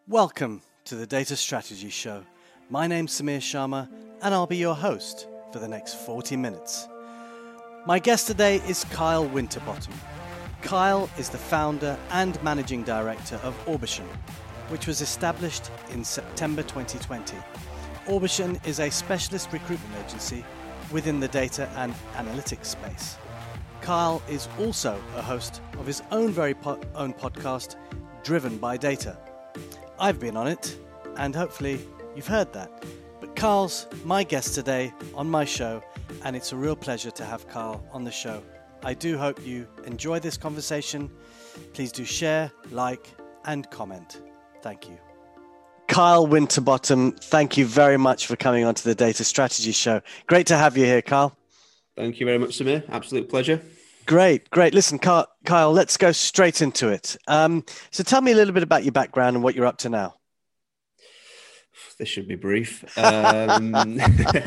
Welcome to the Data Strategy Show. My name's Samir Sharma, and I'll be your host for the next 40 minutes. My guest today is Kyle Winterbottom. Kyle is the founder and managing director of Orbition, which was established in September 2020. Orbition is a specialist recruitment agency within the data and analytics space. Kyle is also a host of his own own podcast, Driven by Data. I've been on it, and hopefully you've heard that. But Kyle's my guest today on my show, and it's a real pleasure to have Kyle on the show. I do hope you enjoy this conversation. Please do share, like, and comment. Thank you. Kyle Winterbottom, thank you very much for coming onto the Data Strategy Show. Great to have you here, Kyle. Thank you very much, Samir. Absolute pleasure. Great. Listen, Kyle, let's go straight into it. So tell me a little bit about your background and what you're up to now. This should be brief. No,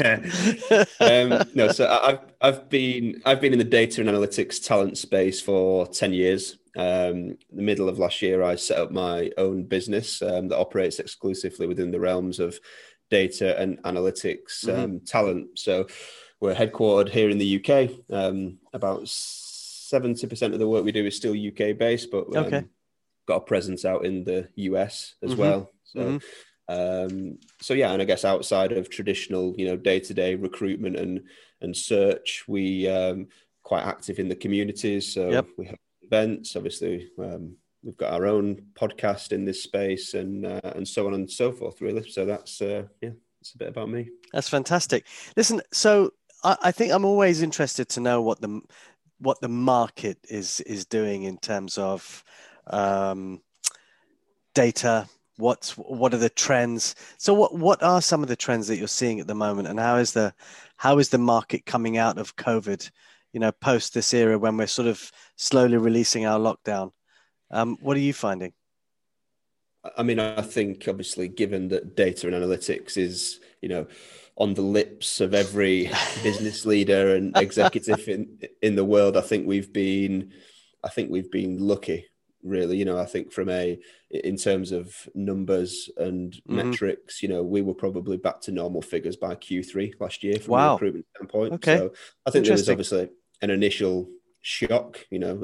so I've been in the data and analytics talent space for 10 years. The middle of last year, I set up my own business that operates exclusively within the realms of data and analytics talent. So we're headquartered here in the UK. About 70% of the work we do is still UK based, but got a presence out in the US as well. So. So yeah, and I guess outside of traditional, day-to-day recruitment and search, we quite active in the communities. So we have events. Obviously, we've got our own podcast in this space, and so on and so forth. Really. So that's it's a bit about me. That's fantastic. Listen, so I think I'm always interested to know what the market is doing in terms of data. What are the trends? So what are some of the trends that you're seeing at the moment, and how is the market coming out of COVID, post this era when we're sort of slowly releasing our lockdown? What are you finding? I mean, I think obviously, given that data and analytics is, on the lips of every business leader and executive in the world, I think we've been lucky. Really, I think in terms of numbers and metrics, we were probably back to normal figures by Q3 last year from a recruitment standpoint. Okay. So I think there was obviously an initial shock,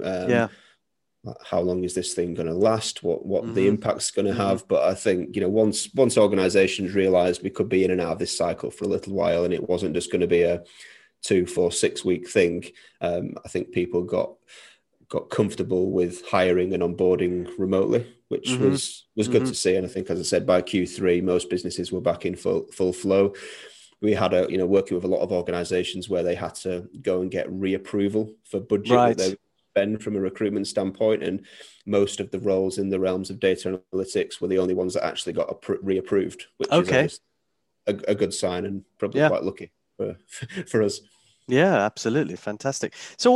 how long is this thing going to last? What the impact's going to have? But I think, once organizations realized we could be in and out of this cycle for a little while, and it wasn't just going to be a 2, 4, 6 week thing, I think people got comfortable with hiring and onboarding remotely, which was good to see. And I think, as I said, by Q3, most businesses were back in full flow. We had working with a lot of organizations where they had to go and get reapproval for budget that they would spend from a recruitment standpoint. And most of the roles in the realms of data and analytics were the only ones that actually got reapproved, which is a good sign, and probably quite lucky for us. Yeah, absolutely. Fantastic. So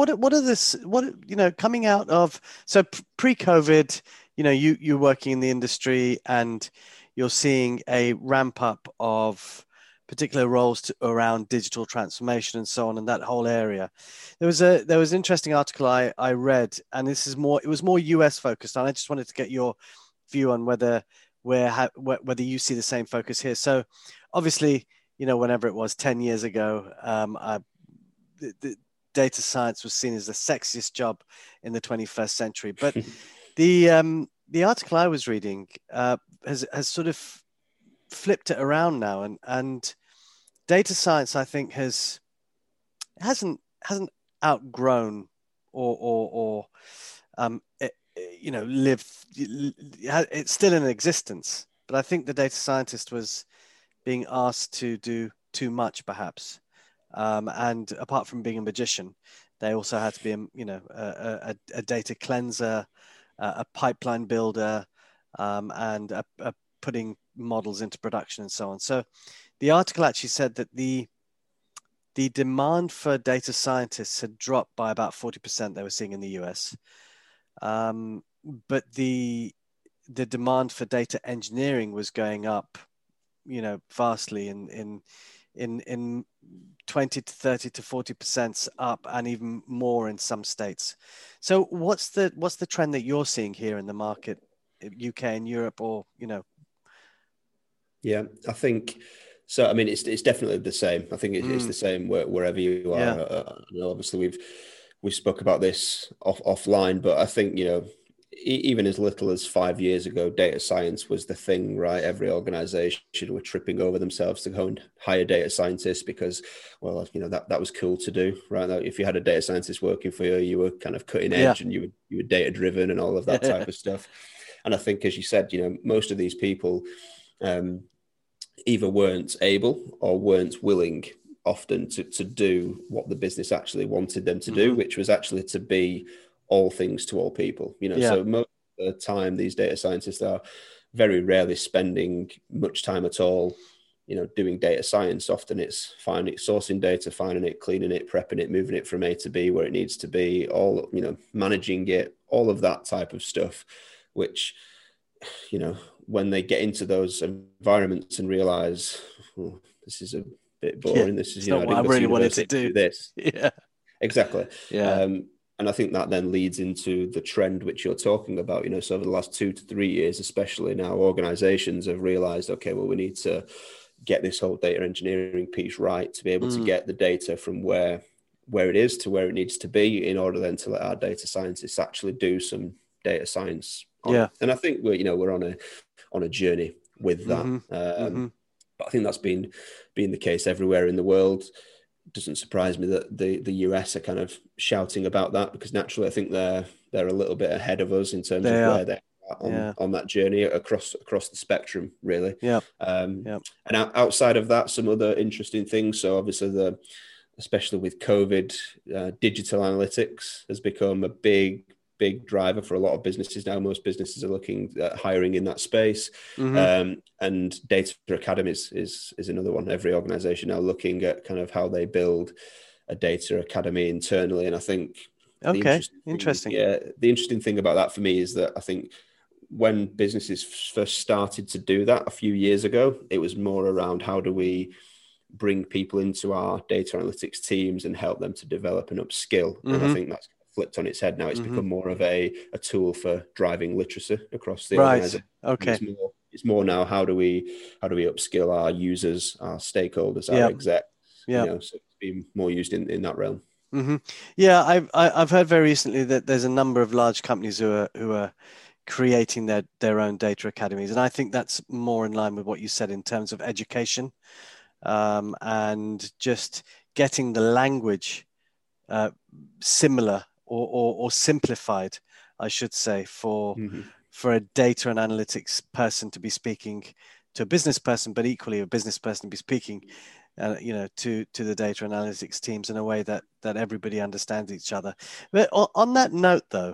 coming out of, so pre-COVID, you're working in the industry and you're seeing a ramp up of particular roles around digital transformation and so on, and that whole area. There was an interesting article I read, and it was more US focused, and I just wanted to get your view on whether you see the same focus here. So obviously, whenever it was 10 years ago, the data science was seen as the sexiest job in the 21st century. But the article I was reading has sort of flipped it around now, and data science, I think, hasn't outgrown or lived. It's still in existence, but I think the data scientist was being asked to do too much, perhaps. And apart from being a magician, they also had to be, a data cleanser, a pipeline builder, and putting models into production and so on. So the article actually said that the demand for data scientists had dropped by about 40%. They were seeing in the US, but the demand for data engineering was going up, vastly in 20 to 30 to 40% up, and even more in some states. So what's the trend that you're seeing here in the market, UK and Europe, or Yeah, I think so. I mean, it's definitely the same. I think it's the same wherever you are. Yeah. Obviously, we spoke about this offline, but I think, even as little as 5 years ago, data science was the thing, right? Every organization were tripping over themselves to go and hire data scientists because, well, that was cool to do, right? Now, if you had a data scientist working for you, you were kind of cutting edge, and you were data driven and all of that type of stuff. And I think, as you said, most of these people either weren't able or weren't willing often to do what the business actually wanted them to do, which was actually to be all things to all people. So most of the time, these data scientists are very rarely spending much time at all, doing data science. Often it's sourcing data, finding it, cleaning it, prepping it, moving it from A to B where it needs to be, all, managing it, all of that type of stuff, which, when they get into those environments and realize, oh, this is a bit boring. This is, I didn't really wanted to do this. Yeah, exactly. Yeah. And I think that then leads into the trend which you're talking about, so over the last 2 to 3 years, especially now, organizations have realized, okay, well, we need to get this whole data engineering piece right to be able to get the data from where it is to where it needs to be, in order then to let our data scientists actually do some data science on it. And I think we're on a journey with that. But I think that's been the case everywhere in the world. It doesn't surprise me that the US are kind of shouting about that, because naturally I think they're a little bit ahead of us in terms of where they're on that journey across the spectrum, really. And outside of that, some other interesting things. So obviously especially with COVID, digital analytics has become a big driver for a lot of businesses now. Most businesses are looking at hiring in that space. And data academies is another one. Every organization now looking at kind of how they build a data academy internally. And I think the interesting thing about that for me is that I think when businesses first started to do that a few years ago, it was more around how do we bring people into our data analytics teams and help them to develop and upskill. And I think that's flipped on its head now. It's become more of a tool for driving literacy across the organization. Okay. It's more now, how do we upskill our users, our stakeholders, our execs? So it's been more used in that realm. Yeah, I've heard very recently that there's a number of large companies who are creating their own data academies, and I think that's more in line with what you said in terms of education, and just getting the language similar or simplified, I should say, for a data and analytics person to be speaking to a business person, but equally a business person to be speaking, to the data and analytics teams in a way that everybody understands each other. But on that note, though,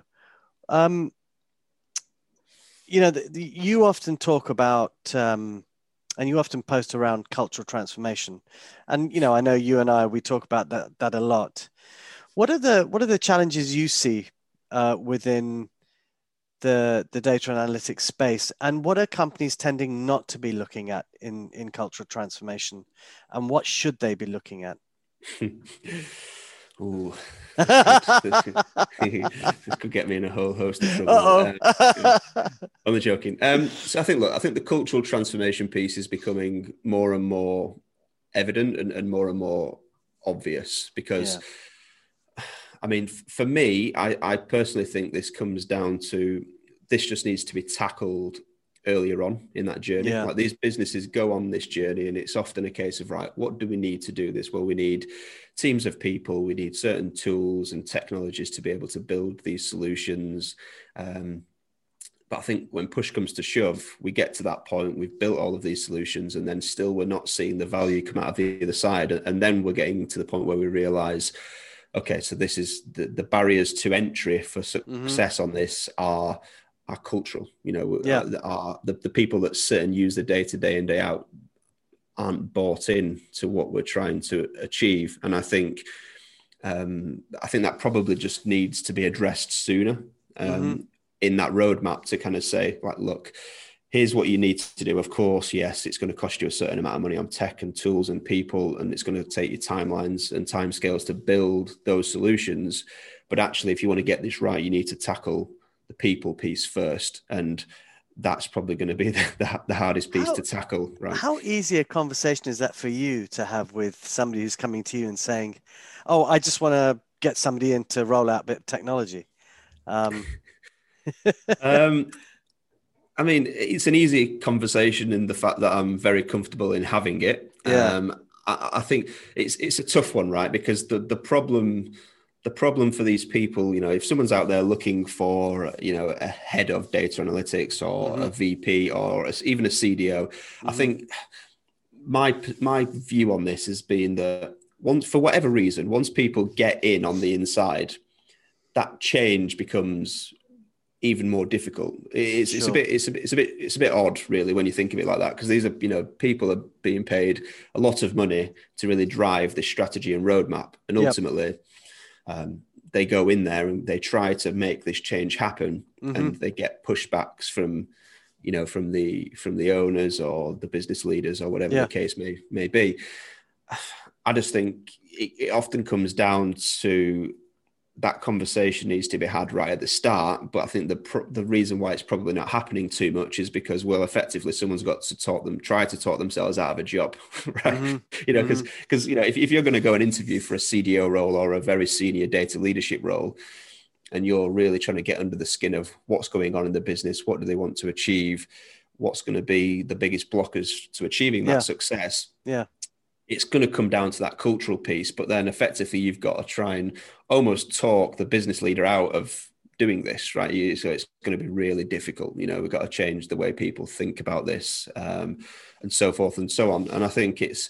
you often talk about, and you often post around cultural transformation, and I know you and we talk about that a lot. What are the challenges you see within the data and analytics space, and what are companies tending not to be looking at in cultural transformation, and what should they be looking at? Ooh, this could get me in a whole host of trouble. Only joking. So I think the cultural transformation piece is becoming more and more evident and more obvious, because I mean, for me, I personally think this comes down to, this just needs to be tackled earlier on in that journey. Like, these businesses go on this journey, and it's often a case of, right, what do we need to do this? Well, we need teams of people, we need certain tools and technologies to be able to build these solutions. But I think when push comes to shove, we get to that point, we've built all of these solutions, and then still we're not seeing the value come out of the other side. And then we're getting to the point where we realize, okay, so this is the barriers to entry for success on this are cultural. Are the people that sit and use the data day in, day out aren't bought in to what we're trying to achieve. And I think that probably just needs to be addressed sooner in that roadmap, to kind of say, like, look, here's what you need to do. Of course, yes, it's going to cost you a certain amount of money on tech and tools and people, and it's going to take you timelines and timescales to build those solutions. But actually, if you want to get this right, you need to tackle the people piece first. And that's probably going to be the hardest piece to tackle, right? How easy a conversation is that for you to have with somebody who's coming to you and saying, "Oh, I just want to get somebody in to roll out a bit of technology"? I mean, it's an easy conversation in the fact that I'm very comfortable in having it. Yeah. I think it's a tough one, right? Because the problem for these people, if someone's out there looking for, a head of data analytics or a VP or even a CDO, I think my view on this has been that for whatever reason, once people get in on the inside, that change becomes even more difficult. It's a bit odd, really, when you think of it like that, because these are, people are being paid a lot of money to really drive this strategy and roadmap, and ultimately, they go in there and they try to make this change happen, and they get pushbacks from the owners or the business leaders or whatever the case may be. I just think it often comes down to that conversation needs to be had right at the start. But I think the reason why it's probably not happening too much is because, well, effectively someone's got to try to talk themselves out of a job, right? Because if you're going to go and interview for a CDO role or a very senior data leadership role, and you're really trying to get under the skin of what's going on in the business, what do they want to achieve, what's going to be the biggest blockers to achieving that success. Yeah. It's going to come down to that cultural piece, but then effectively you've got to try and almost talk the business leader out of doing this, right? So it's going to be really difficult. We've got to change the way people think about this, and so forth and so on. And I think just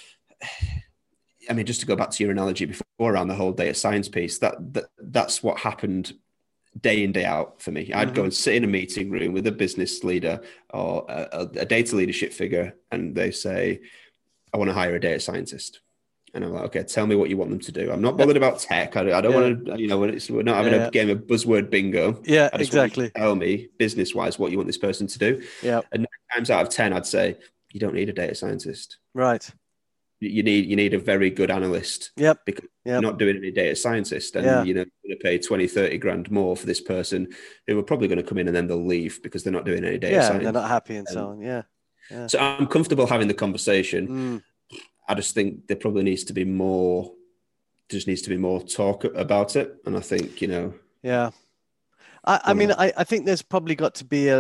to go back to your analogy before around the whole data science piece, that's what happened day in, day out for me. I'd go and sit in a meeting room with a business leader or a data leadership figure, and they say, I want to hire a data scientist. And I'm like, okay, tell me what you want them to do. I'm not bothered about tech. I don't want to, we're not having a game of buzzword bingo. Yeah, I just exactly. Want you to tell me business-wise what you want this person to do. Yeah. And 9 times out of 10, I'd say, you don't need a data scientist. Right. You need a very good analyst. Yep. Because you're not doing any data scientist. And, you're going to pay 20, 30 grand more for this person who are probably going to come in and then they'll leave because they're not doing any data science. They're not happy and so on. Yeah. So I'm comfortable having the conversation. I just think there probably needs to be more talk about it. And I think, Yeah. I think there's probably got to be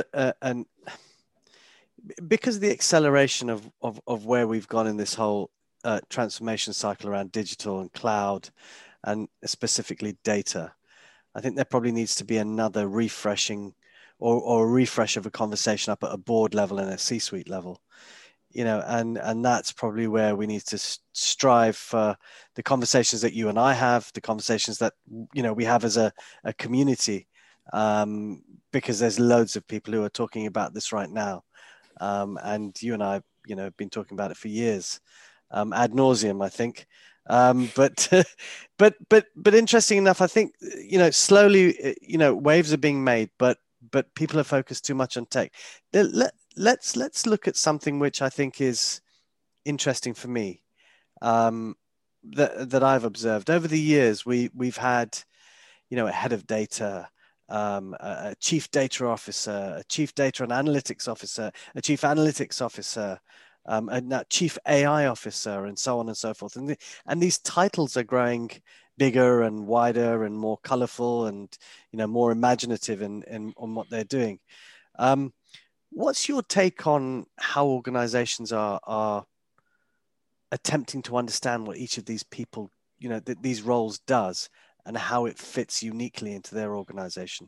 because of the acceleration of where we've gone in this whole transformation cycle around digital and cloud and specifically data. I think there probably needs to be another refreshing or a refresh of a conversation up at a board level and a C-suite level, and that's probably where we need to strive for the conversations that you and I have, the conversations that, we have as a community, because there's loads of people who are talking about this right now. And you and I, have been talking about it for years, ad nauseum, I think. But interesting enough, I think, slowly, waves are being made, but people are focused too much on tech. Let's look at something which I think is interesting for me, that I've observed over the years. We've had, a head of data, a chief data officer, a chief data and analytics officer, a chief analytics officer, a chief AI officer, and so on and so forth. And these titles are growing bigger and wider and more colorful and, more imaginative on what they're doing. What's your take on how organizations are attempting to understand what each of these people, these roles does and how it fits uniquely into their organization?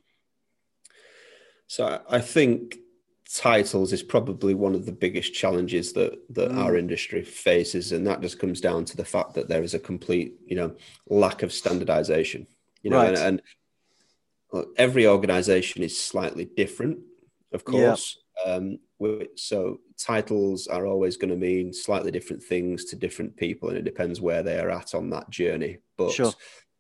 So I think titles is probably one of the biggest challenges that our industry faces, and that just comes down to the fact that there is a complete lack of standardization. Right. And look, every organization is slightly different, of course. So titles are always going to mean slightly different things to different people, and it depends where they are at on that journey. But sure.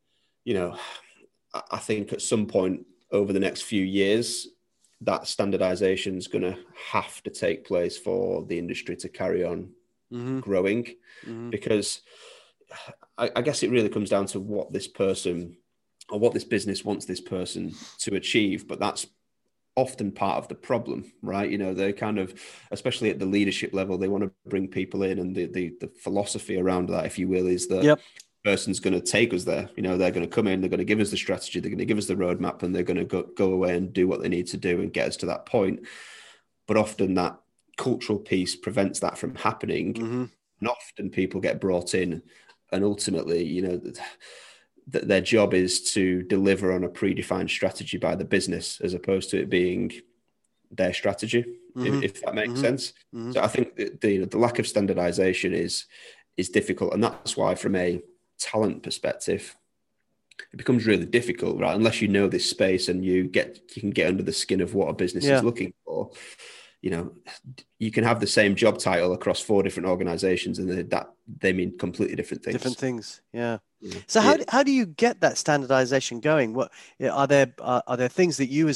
I think at some point over the next few years, that standardization is going to have to take place for the industry to carry on growing, because I guess it really comes down to what this person or what this business wants this person to achieve. But that's often part of the problem, right? You know, they kind of, especially at the leadership level, they want to bring people in, and the philosophy around that, if you will, is that Yep. person's going to take us there. You know, they're going to come in, they're going to give us the strategy, they're going to give us the roadmap, and they're going to go away and do what they need to do and get us to that point. But often that cultural piece prevents that from happening. Mm-hmm. And often people get brought in, and ultimately, you know, their job is to deliver on a predefined strategy by the business, as opposed to it being their strategy, if that makes sense. So I think the lack of standardization is difficult. And that's why, from a talent perspective, it becomes really difficult, right? Unless you know this space and you can get under the skin of what a business is looking for. You know, you can have the same job title across 4 different organizations, and they mean completely different things. Yeah. So how do you get that standardization going? What are there things that you as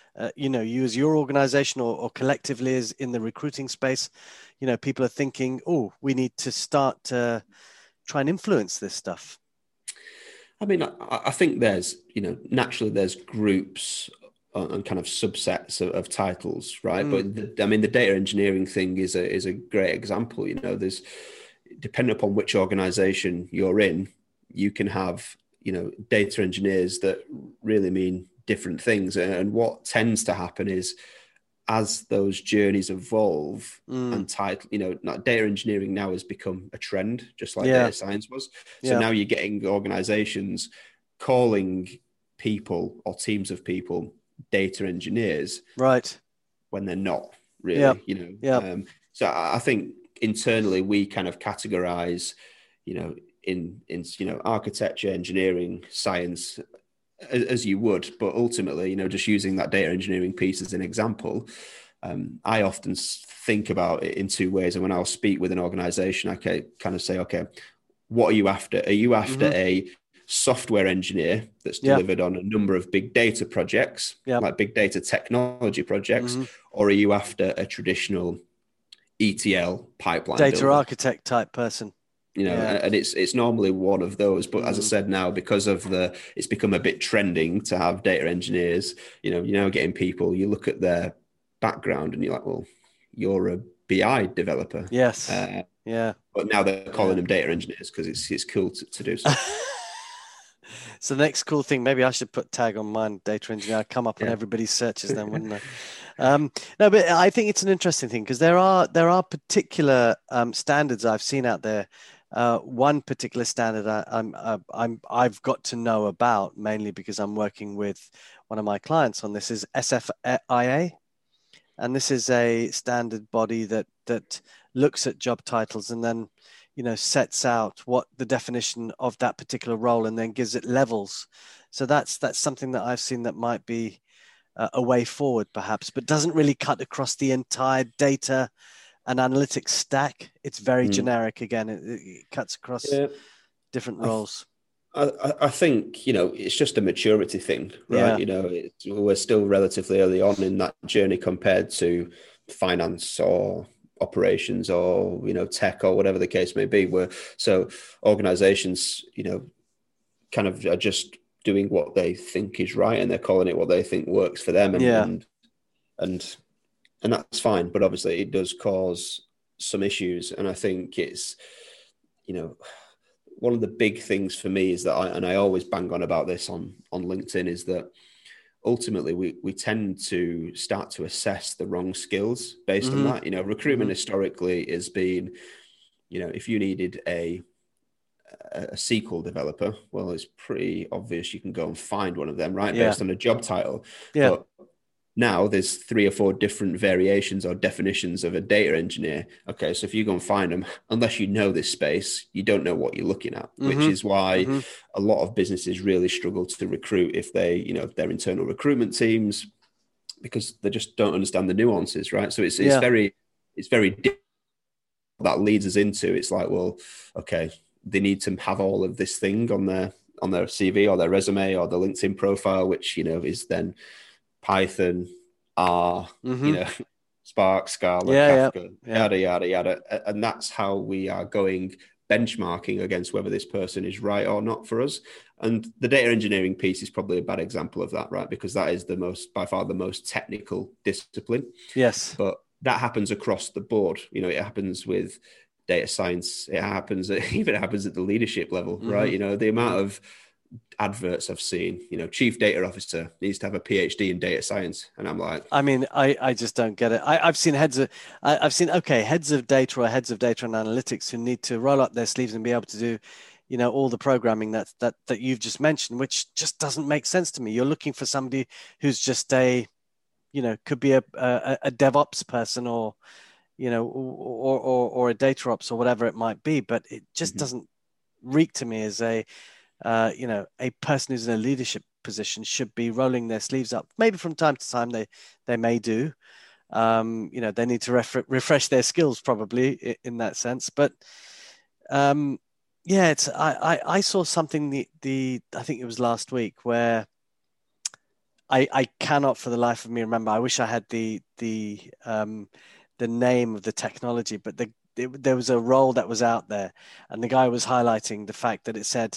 you as your organization or collectively as in the recruiting space, you know, people are thinking, oh, we need to start to try and influence this stuff? I mean, I think there's, you know, naturally there's groups and kind of subsets of titles, right? But the data engineering thing is a great example. You know, there's, depending upon which organization you're in, you can have, you know, data engineers that really mean different things. And what tends to happen is, as those journeys evolve and title, you know, data engineering now has become a trend, just like data science was. So now you're getting organizations calling people or teams of people data engineers, right, when they're not really, you know. So I think internally we kind of categorize, you know, in you know, architecture, engineering, science, as you would, but ultimately, you know, just using that data engineering piece as an example, I often think about it in 2 ways. And when I'll speak with an organization, I can kind of say, okay, what are you after? Are you after a software engineer that's delivered on a number of big data projects, like big data technology projects, or are you after a traditional ETL pipeline data builder? architect type person? You know, and it's normally one of those. But as I said, now, because of it's become a bit trending to have data engineers. You know, you're now getting people, you look at their background and you're like, well, you're a BI developer. Yes. But now they're calling them data engineers because it's cool to do so. So the next cool thing, maybe I should put tag on mine, data engineer. I'd come up on everybody's searches then, wouldn't I? No, but I think it's an interesting thing because there are particular standards I've seen out there. One particular standard I've got to know about, mainly because I'm working with one of my clients on this, is SFIA, and this is a standard body that looks at job titles and then, you know, sets out what the definition of that particular role and then gives it levels. So that's something that I've seen that might be a way forward, perhaps, but doesn't really cut across the entire data and analytics stack. It's very generic. Again, it cuts across different roles. I think, you know, it's just a maturity thing, right? You know, we're still relatively early on in that journey compared to finance or operations or, you know, tech or whatever the case may be. So organizations, you know, kind of are just doing what they think is right, and they're calling it what they think works for them. And that's fine. But obviously it does cause some issues. And I think it's, you know, one of the big things for me is that I always bang on about this on LinkedIn, is that ultimately we tend to start to assess the wrong skills based on that. You know, recruitment historically has been, you know, if you needed a SQL developer, well, it's pretty obvious you can go and find one of them, right? Based on a job title. But now there's 3 or 4 different variations or definitions of a data engineer. Okay, so if you go and find them, unless you know this space, you don't know what you're looking at, which is why a lot of businesses really struggle to recruit if they, you know, their internal recruitment teams, because they just don't understand the nuances, right? So it's very that leads us into, it's like, well, okay, they need to have all of this thing on their CV or their resume or the LinkedIn profile, which, you know, is then Python, R, you know, Spark, Scala, Kafka, yada, yada, yada. And that's how we are going benchmarking against whether this person is right or not for us. And the data engineering piece is probably a bad example of that, right? Because that is by far the most technical discipline. Yes. But that happens across the board. It happens with data science. It happens at the leadership level, right? The amount of adverts I've seen, chief data officer needs to have a PhD in data science. And I'm like, I just don't get it. I've seen heads of data or heads of data and analytics who need to roll up their sleeves and be able to do, all the programming that you've just mentioned, which just doesn't make sense to me. You're looking for somebody who's just could be a DevOps person or a data ops or whatever it might be, but it just doesn't reek to me as a person who's in a leadership position should be rolling their sleeves up. Maybe from time to time they may do. They need to refresh their skills probably in that sense. But I saw something I think it was last week where I cannot for the life of me remember. I wish I had the name of the technology, but there was a role that was out there, and the guy was highlighting the fact that it said,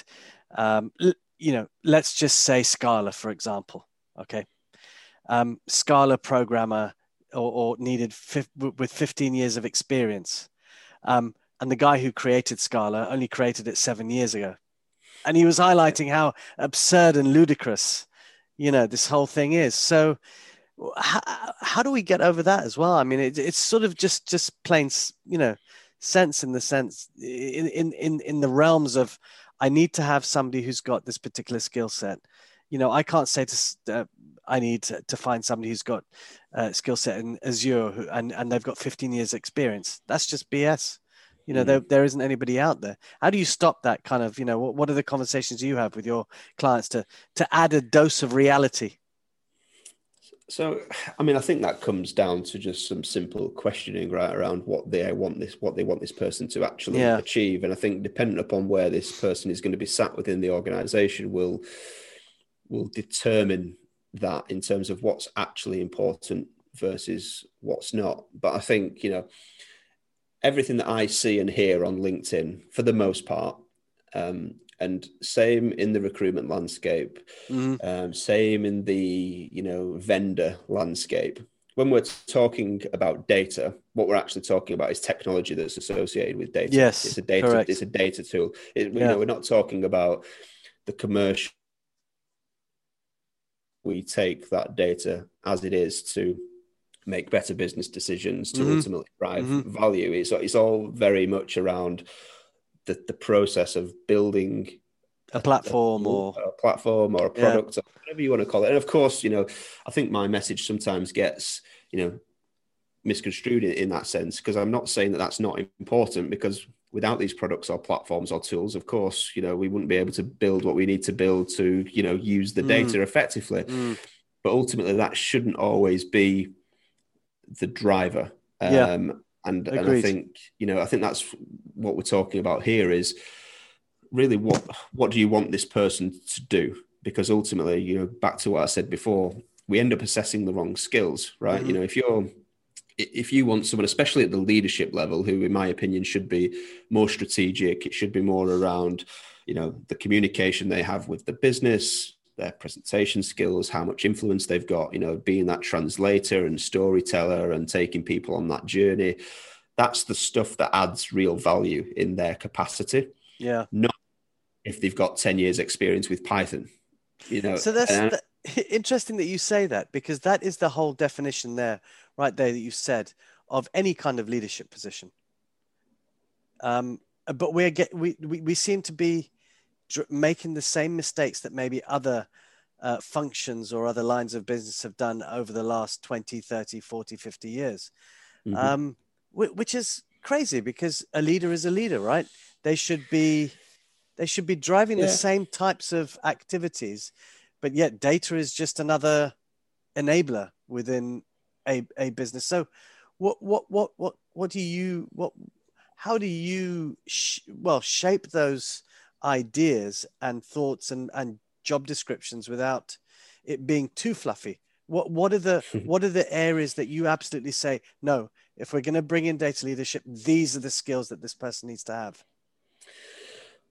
let's just say Scala, for example. Okay. Scala programmer or needed with 15 years of experience. And the guy who created Scala only created it 7 years ago. And he was highlighting how absurd and ludicrous, this whole thing is. So how do we get over that as well? I mean, it's sort of just plain, sense in the sense in the realms of, I need to have somebody who's got this particular skill set. I can't say I need to find somebody who's got a skill set in Azure and they've got 15 years experience. That's just BS. There isn't anybody out there. How do you stop that kind of, what are the conversations you have with your clients to add a dose of reality? So, I mean, I think that comes down to just some simple questioning, right, around what they want this person to actually achieve. And I think dependent upon where this person is going to be sat within the organization will determine that in terms of what's actually important versus what's not. But I think, everything that I see and hear on LinkedIn, for the most part, and same in the recruitment landscape, same in the, vendor landscape. When we're talking about data, what we're actually talking about is technology that's associated with data. Yes, it's a data. Correct. It's a data tool. We're not talking about the commercial. We take that data as it is to make better business decisions, to ultimately drive value. It's all very much around the process of building a platform or a product, or whatever you want to call it. And of course, I think my message sometimes gets, misconstrued in that sense, because I'm not saying that that's not important, because without these products or platforms or tools, of course, we wouldn't be able to build what we need to build to, use the data effectively. But ultimately that shouldn't always be the driver. And I think, I think that's what we're talking about here is really what do you want this person to do? Because ultimately, back to what I said before, we end up assessing the wrong skills, right? If you want someone, especially at the leadership level, who in my opinion should be more strategic, it should be more around, the communication they have with the business, their presentation skills, how much influence they've got, being that translator and storyteller and taking people on that journey. That's the stuff that adds real value in their capacity. Yeah. Not if they've got 10 years experience with Python, So that's interesting that you say that, because that is the whole definition there, right there that you said, of any kind of leadership position. But we seem to be making the same mistakes that maybe other functions or other lines of business have done over the last 20, 30, 40, 50 years, which is crazy, because a leader is a leader, right? They should be driving the same types of activities, but yet data is just another enabler within a business. So how do you shape those ideas and thoughts and job descriptions without it being too fluffy? What are the areas that you absolutely say, no, if we're going to bring in data leadership, these are the skills that this person needs to have?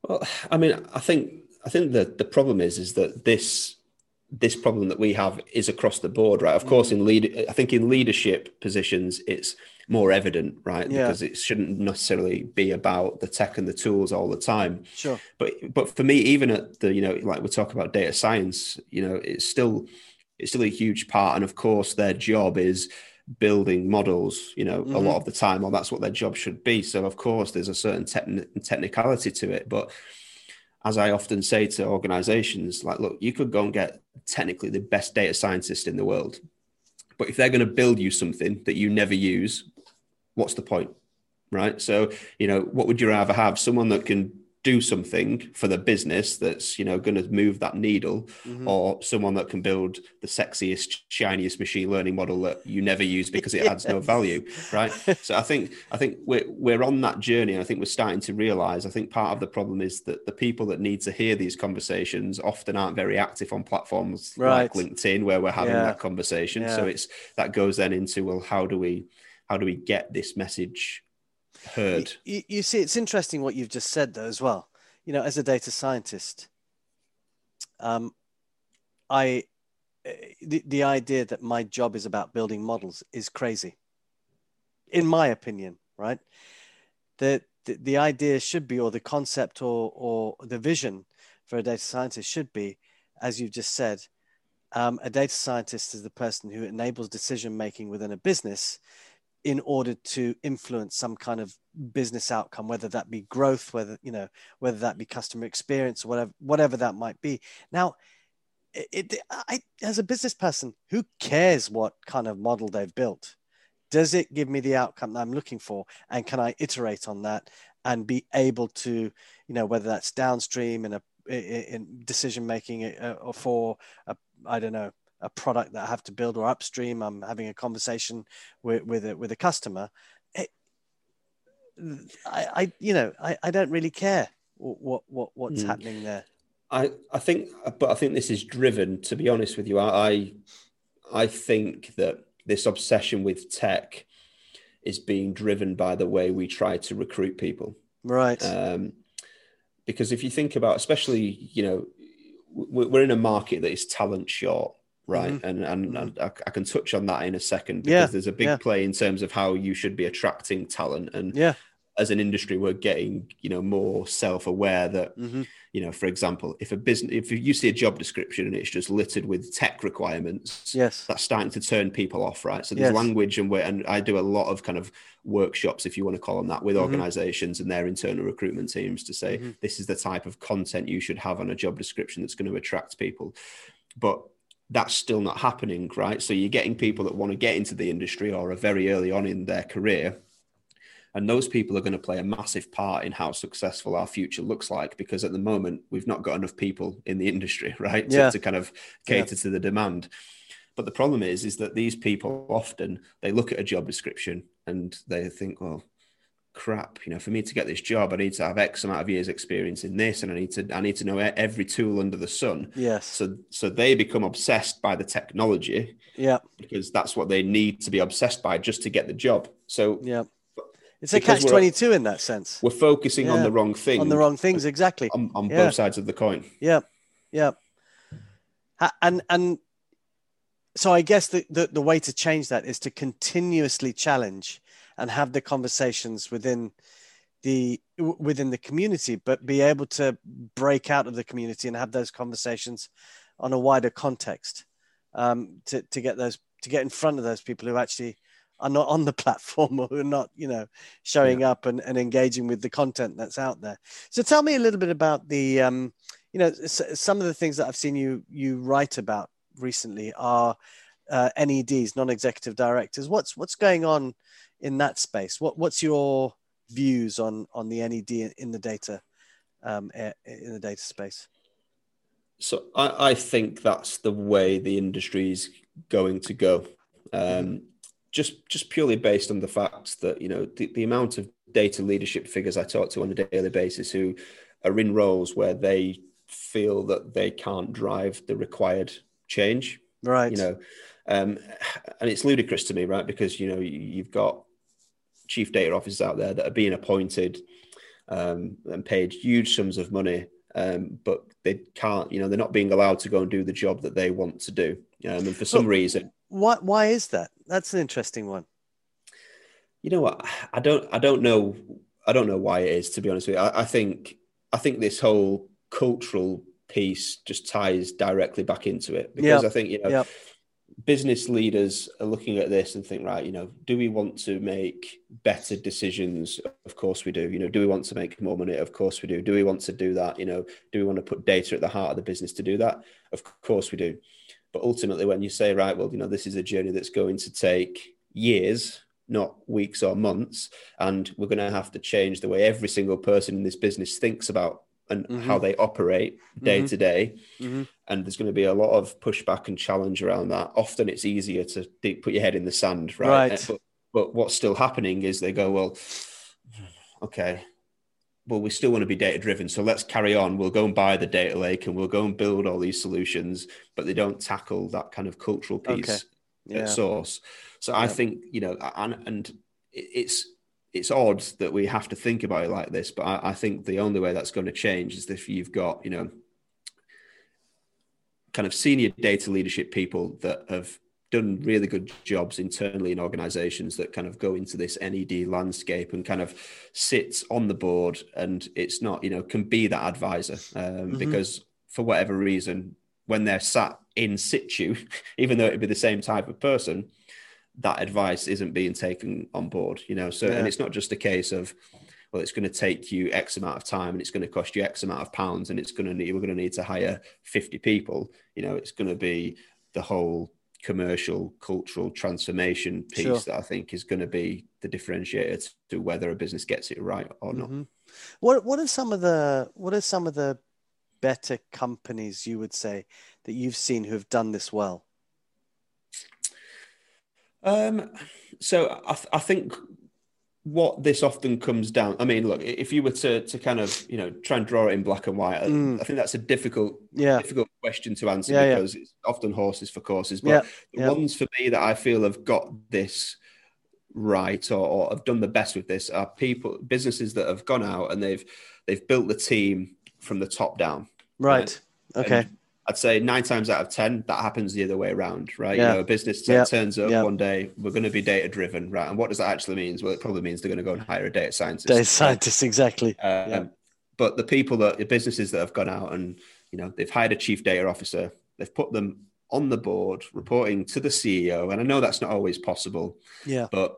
Well, I mean, I think that the problem is that this problem that we have is across the board, right? Of course, I think in leadership positions, it's more evident, right? Yeah. Because it shouldn't necessarily be about the tech and the tools all the time. Sure. But for me, even at the, like we talk about data science, it's still a huge part. And of course, their job is building models, a lot of the time, well, that's what their job should be. So of course, there's a certain technicality to it, but as I often say to organizations, like, look, you could go and get technically the best data scientist in the world, but if they're going to build you something that you never use, what's the point? Right. So, what would you rather have? Someone that can do something for the business that's, going to move that needle, or someone that can build the sexiest, shiniest machine learning model that you never use because it adds no value. Right. So I think we're on that journey. And I think we're starting to realize, I think part of the problem is that the people that need to hear these conversations often aren't very active on platforms like LinkedIn, where we're having that conversation. Yeah. So that goes then into, well, how do we get this message heard? You see, it's interesting what you've just said, though, as well. As a data scientist, the idea that my job is about building models is crazy, in my opinion. Right? The idea should be, or the concept, or the vision for a data scientist should be, as you've just said, a data scientist is the person who enables decision making within a business in order to influence some kind of business outcome, whether that be growth, whether that be customer experience, or whatever that might be. Now, as a business person, who cares what kind of model they've built? Does it give me the outcome that I'm looking for? And can I iterate on that and be able to, whether that's downstream in decision making, or for a product that I have to build, or upstream, I'm having a conversation with a customer. I don't really care what's happening there. I think this is driven, to be honest with you. I think that this obsession with tech is being driven by the way we try to recruit people. Right. Because if you think about, especially, we're in a market that is talent short. Right. And I can touch on that in a second, because there's a big play in terms of how you should be attracting talent. And as an industry, we're getting, more self-aware that, for example, if you see a job description and it's just littered with tech requirements, that's starting to turn people off. Right. So there's language, and I do a lot of kind of workshops, if you want to call them that, with organizations and their internal recruitment teams to say, this is the type of content you should have on a job description that's going to attract people. But that's still not happening, right? So you're getting people that want to get into the industry or are very early on in their career. And those people are going to play a massive part in how successful our future looks like, because at the moment, we've not got enough people in the industry, right? To kind of cater to the demand. But the problem is that these people often, they look at a job description and they think, well, crap, for me to get this job, I need to have X amount of years experience in this, and I need to know every tool under the sun. Yes. So they become obsessed by the technology. Yeah. Because that's what they need to be obsessed by just to get the job. So it's a catch-22 in that sense. We're focusing on the wrong thing. On the wrong things, exactly. On both sides of the coin. Yeah. Yeah. And so I guess the way to change that is to continuously challenge and have the conversations within the community, but be able to break out of the community and have those conversations on a wider context, to get in front of those people who actually are not on the platform, or who are not, showing up and engaging with the content that's out there. So tell me a little bit about the, some of the things that I've seen you write about recently are NEDs, non-executive directors. What's going on in that space? What's your views on the NED in the data space? So I think that's the way the industry is going to go. Just purely based on the fact that, the amount of data leadership figures I talk to on a daily basis who are in roles where they feel that they can't drive the required change. Right. And it's ludicrous to me, right? Because, you've got chief data officers out there that are being appointed and paid huge sums of money, but they can't, they're not being allowed to go and do the job that they want to do. And for some reason, why is that? That's an interesting one. You know what? I don't know why it is, to be honest with you. I think this whole cultural piece just ties directly back into it, because I think, business leaders are looking at this and think, right, do we want to make better decisions? Of course we do. Do we want to make more money? Of course we do. Do we want to do that? Do we want to put data at the heart of the business to do that? Of course we do. But ultimately, when you say, right, well, this is a journey that's going to take years, not weeks or months, and we're going to have to change the way every single person in this business thinks about and how they operate day to day. And there's going to be a lot of pushback and challenge around that. Often it's easier to put your head in the sand, right? But what's still happening is they go, well, okay, well, we still want to be data driven, so let's carry on. We'll go and buy the data lake and we'll go and build all these solutions, but they don't tackle that kind of cultural piece at source. So I think, and it's odd that we have to think about it like this, but I think the only way that's going to change is if you've got, kind of senior data leadership people that have done really good jobs internally in organizations that kind of go into this NED landscape and kind of sits on the board, and it's not, can be that advisor, because for whatever reason, when they're sat in situ, even though it'd be the same type of person, that advice isn't being taken on board, and it's not just a case of, well, it's going to take you X amount of time and it's going to cost you X amount of pounds and we're going to need to hire 50 people. It's going to be the whole commercial cultural transformation piece that I think is going to be the differentiator to whether a business gets it right or not. What are some of the better companies you would say that you've seen who have done this well? So I think what this often comes down, I mean, look, if you were to kind of, try and draw it in black and white, I think that's a difficult question to answer, because it's often horses for courses. But the ones for me that I feel have got this right or have done the best with this are businesses that have gone out and they've built the team from the top down. Right. Okay. And I'd say 9 times out of 10, that happens the other way around, right? A business turns up one day, we're going to be data driven, right? And what does that actually mean? Well, it probably means they're going to go and hire a data scientist. Data scientist, exactly. But the businesses that have gone out and, they've hired a chief data officer, they've put them on the board reporting to the CEO. And I know that's not always possible. But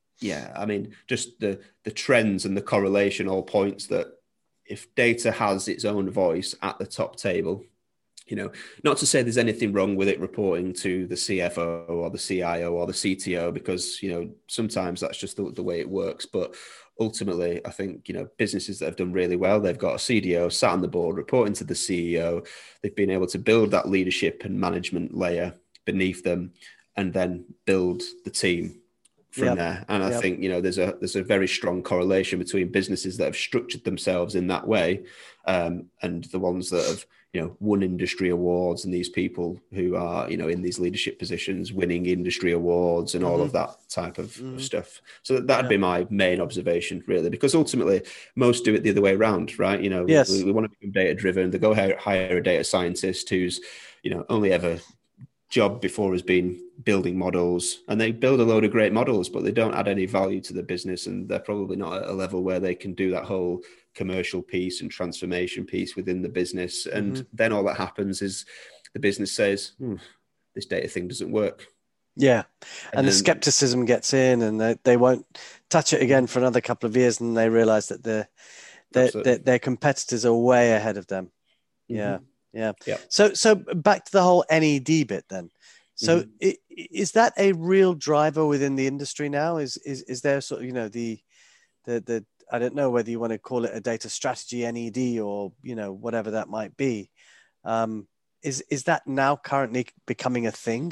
I mean, just the trends and the correlation all points that if data has its own voice at the top table, not to say there's anything wrong with it reporting to the CFO or the CIO or the CTO, because, sometimes that's just the way it works. But ultimately, I think, businesses that have done really well, they've got a CDO sat on the board reporting to the CEO. They've been able to build that leadership and management layer beneath them and then build the team from there. And I think, there's a very strong correlation between businesses that have structured themselves in that way and the ones that have, won industry awards, and these people who are, in these leadership positions, winning industry awards and all of that type of stuff. So that'd be my main observation, really, because ultimately most do it the other way around, right? We want to become data driven. They go hire a data scientist who's, only ever job before has been building models, and they build a load of great models, but they don't add any value to the business, and they're probably not at a level where they can do that whole commercial piece and transformation piece within the business. And then all that happens is the business says, this data thing doesn't work. And the skepticism gets in, and they won't touch it again for another couple of years, and they realize that their competitors are way ahead of them. So back to the whole NED bit then. So is that a real driver within the industry now? Is there sort of, the I don't know whether you want to call it a data strategy NED or, whatever that might be. Is that now currently becoming a thing?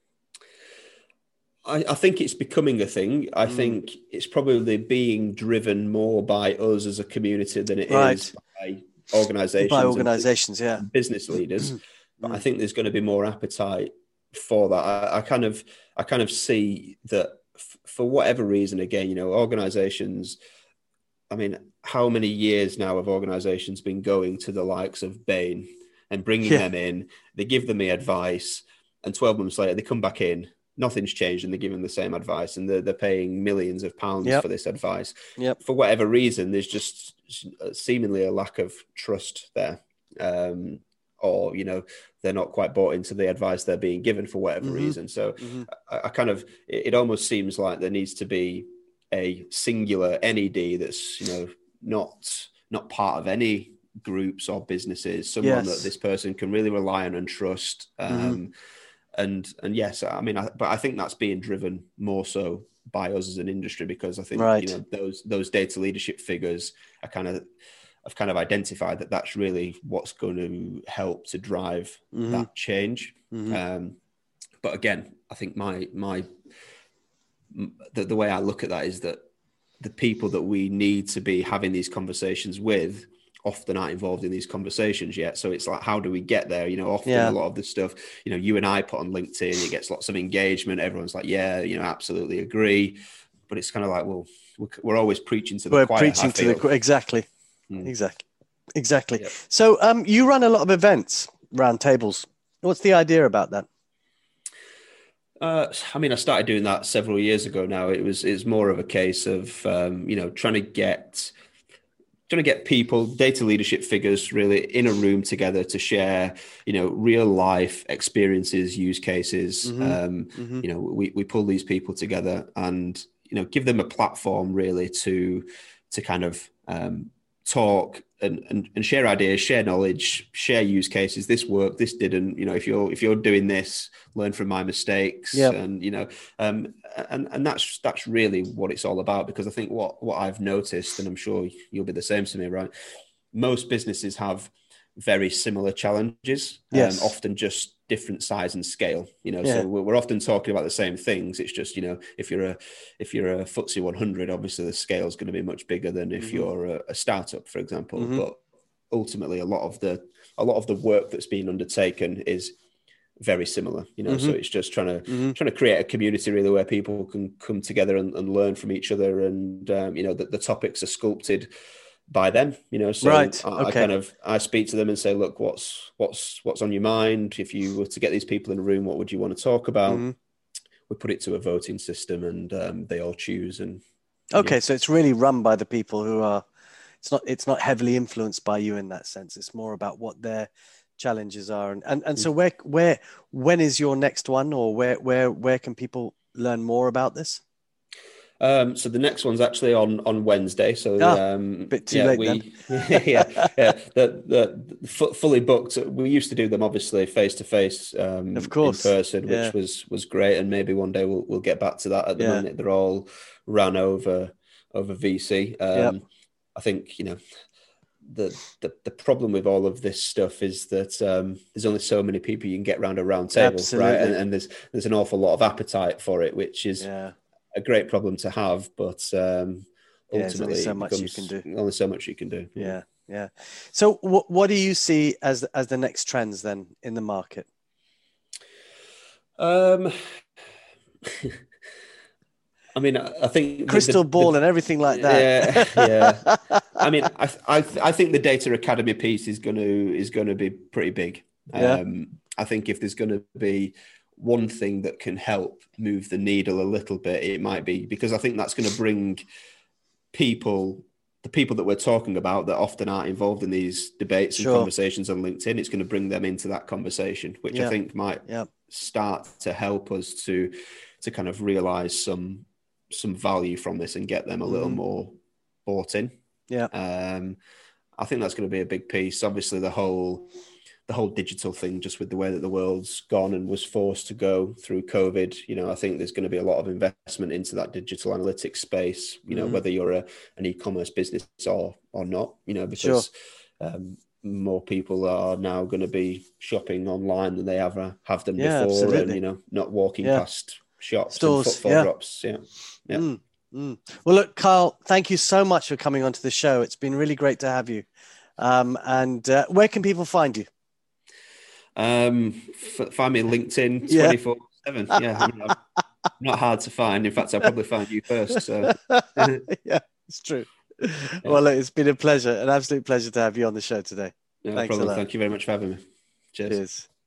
I think it's becoming a thing. I think it's probably being driven more by us as a community than it is by organizations and business leaders. But I think there's going to be more appetite for that. I kind of see that for whatever reason, again, organizations I mean, how many years now have organizations been going to the likes of Bain and bringing them in? They give them the advice, and 12 months later, they come back in. Nothing's changed, and they give them the same advice, and they're paying millions of pounds for this advice. For whatever reason, there's just seemingly a lack of trust there. Or, you know, they're not quite bought into the advice they're being given for whatever reason. So I kind of, it almost seems like there needs to be a singular NED that's, you know, not part of any groups or businesses, someone that this person can really rely on and trust. And yes, I mean, but I think that's being driven more so by us as an industry, because I think, you know, those data leadership figures are I've kind of identified that that's really what's going to help to drive that change. But again, I think the way I look at that is that the people that we need to be having these conversations with often aren't involved in these conversations yet. So it's like, how do we get there? You know, often a lot of the stuff, you know, you and I put on LinkedIn, it gets lots of engagement. Everyone's like, yeah, you know, absolutely agree. But it's kind of like, well, we're always preaching to the choir. We're preaching to the exactly. Exactly. Yep. So you run a lot of events, round tables. What's the idea about that? I mean, I started doing that several years ago now. It's more of a case of, you know, trying to get people, data leadership figures, really in a room together to share, you know, real life experiences, use cases. You know, we pull these people together and, you know, give them a platform really to kind of talk and share ideas, share knowledge, share use cases. This worked, this didn't. You know, if you're doing this, learn from my mistakes. And you know, and that's really what it's all about. Because I think what I've noticed, and I'm sure you'll be the same to me, right? Most businesses have very similar challenges, often just different size and scale, you know. So we're often talking about the same things. It's just, you know, if you're a FTSE 100, obviously the scale is going to be much bigger than if you're a startup, for example. But ultimately, a lot of the work that's being undertaken is very similar, you know. So it's just trying to create a community really where people can come together and learn from each other, and you know, that the topics are sculpted by them, you know. So I speak to them and say, look, what's on your mind? If you were to get these people in a room, what would you want to talk about? We put it to a voting system, and they all choose. And so it's really run by the people who are. It's not heavily influenced by you in that sense. It's more about what their challenges are. And so when is your next one, or where can people learn more about this? So the next one's actually on Wednesday. So a bit too late then. Fully booked. We used to do them obviously face to face, of course, in person, which was great. And maybe one day we'll get back to that. At the moment, they're all run over VC. I think, you know, the problem with all of this stuff is that there's only so many people you can get around a round table, right? And there's an awful lot of appetite for it, which is a great problem to have, but ultimately only so much you can do. Only so much you can do. Yeah. So what do you see as the next trends then in the market? I mean, I think crystal ball and everything like that. Yeah. I mean, I think the Data Academy piece is going to be pretty big. I think if there's going to be one thing that can help move the needle a little bit, it might be, because I think that's going to bring the people that we're talking about that often aren't involved in these debates and conversations on LinkedIn. It's going to bring them into that conversation, which I think might start to help us to kind of realize some value from this and get them a little more bought in. I think that's going to be a big piece. Obviously, the whole digital thing, just with the way that the world's gone and was forced to go through COVID, you know, I think there's going to be a lot of investment into that digital analytics space, you know, whether you're an e-commerce business or not, you know, because more people are now going to be shopping online than they ever have done before. Absolutely. And, you know, not walking past shops, stores, and footfall drops. Well, look, Kyle, thank you so much for coming onto the show. It's been really great to have you. And where can people find you? Find me on LinkedIn 24/7. I mean, I'm not hard to find. In fact, I'll probably find you first. So. Yeah, it's true. Well, look, it's been a pleasure, an absolute pleasure to have you on the show today. No Thanks problem. a lot. Thank you very much for having me. Cheers. Cheers.